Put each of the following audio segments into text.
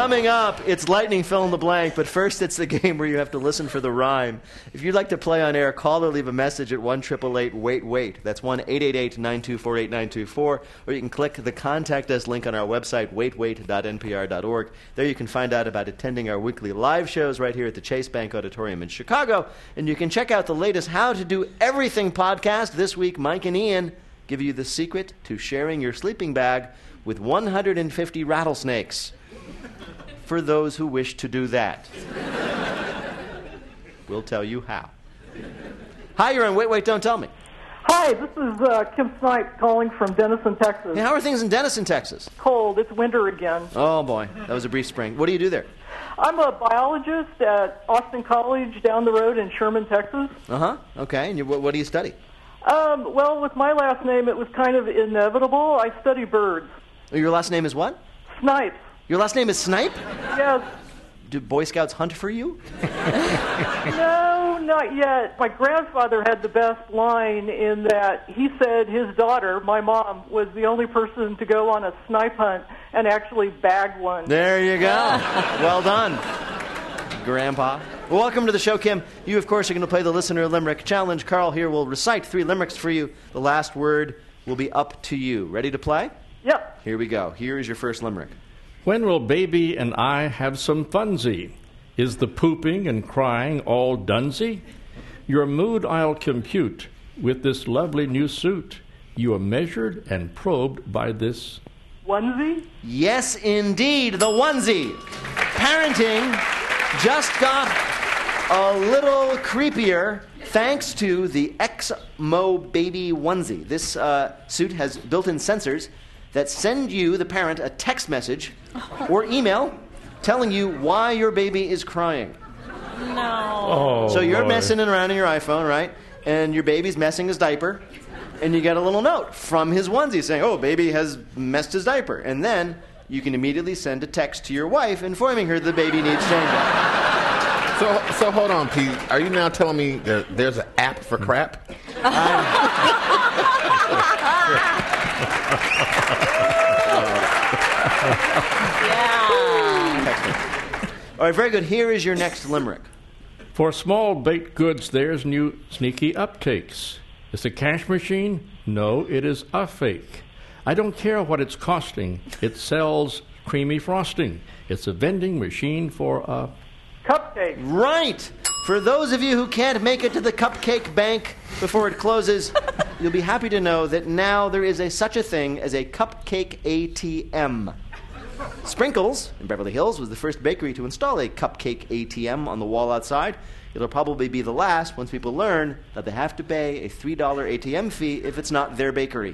Coming up, it's lightning fill in the blank, but first it's the game where you have to listen for the rhyme. If you'd like to play on air, call or leave a message at 1-888-WAIT-WAIT. That's 1-888-924-8924. Or you can click the Contact Us link on our website, waitwait.npr.org. There you can find out about attending our weekly live shows right here at the Chase Bank Auditorium in Chicago. And you can check out the latest How to Do Everything podcast. This week, Mike and Ian give you the secret to sharing your sleeping bag with 150 rattlesnakes. For those who wish to do that. We'll tell you how. Hi, you're on Wait, Wait, Don't Tell Me. Hi, this is Kim Snipes calling from Denison, Texas. Hey, how are things in Denison, Texas? Cold. It's winter again. Oh, boy. That was a brief spring. What do you do there? I'm a biologist at Austin College down the road in Sherman, Texas. Uh-huh. Okay. And what do you study? Well, with my last name, it was kind of inevitable. I study birds. Your last name is what? Snipes. Your last name is Snipe? Yes. Do Boy Scouts hunt for you? No, not yet. My grandfather had the best line in that he said his daughter, my mom, was the only person to go on a snipe hunt and actually bag one. There you go. Well done, Grandpa. Well, welcome to the show, Kim. You, of course, are going to play the Listener Limerick Challenge. Carl here will recite 3 limericks for you. The last word will be up to you. Ready to play? Yep. Here we go. Here is your first limerick. When will baby and I have some funsy? Is the pooping and crying all dunsy? Your mood I'll compute with this lovely new suit. You are measured and probed by this onesie? Yes, indeed, the onesie. Parenting just got a little creepier thanks to the Exmo Baby Onesie. This suit has built-in sensors that send you, the parent, a text message or email telling you why your baby is crying. No. Oh, so you're boy. messing around in your iPhone, right? And your baby's messing his diaper, and you get a little note from his onesie saying, oh, baby has messed his diaper. And then you can immediately send a text to your wife informing her the baby needs changing. So hold on, Pete. Are you now telling me that there's an app for crap? All right, very good. Here is your next limerick. For small baked goods, there's new sneaky uptakes. It's a cash machine? No, it is a fake. I don't care what it's costing. It sells creamy frosting. It's a vending machine for a cupcake. Right. For those of you who can't make it to the Cupcake Bank before it closes, you'll be happy to know that now there is such a thing as a Cupcake ATM. Sprinkles in Beverly Hills was the first bakery to install a Cupcake ATM on the wall outside. It'll probably be the last once people learn that they have to pay a $3 ATM fee if it's not their bakery.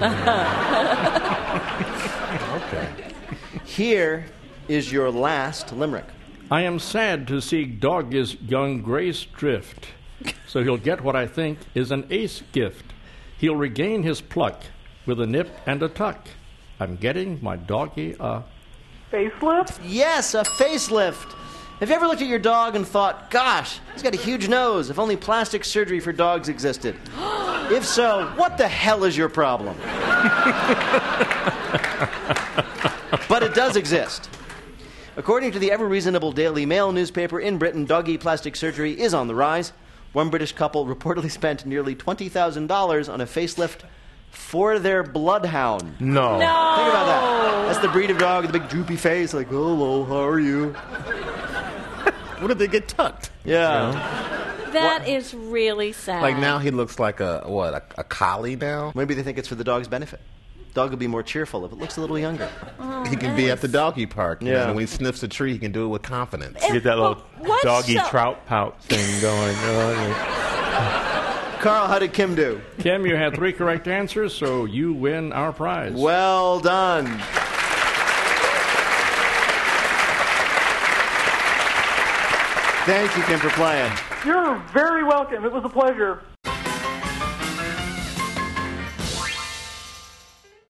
Okay. Here is your last limerick. I am sad to see Doggy's young Grace drift, so he'll get what I think is an ace gift. He'll regain his pluck with a nip and a tuck. I'm getting my doggy a facelift? Yes, a facelift. Have you ever looked at your dog and thought, gosh, he's got a huge nose. If only plastic surgery for dogs existed. If so, what the hell is your problem? But it does exist. According to the ever-reasonable Daily Mail newspaper, in Britain, doggy plastic surgery is on the rise. One British couple reportedly spent nearly $20,000 on a facelift for their bloodhound. No. Think about that. That's the breed of dog with the big droopy face, like, hello, how are you? What did they get tucked? Yeah. That is really sad. Like now he looks like a collie now? Maybe they think it's for the dog's benefit. Dog will be more cheerful if it looks a little younger. He can be at the doggy park. You Yeah. know, when he sniffs a tree, he can do it with confidence. Get that little what's doggy so- trout pout thing going. Carl, how did Kim do? Kim, you had 3 correct answers, so you win our prize. Well done. Thank you, Kim, for playing. You're very welcome. It was a pleasure.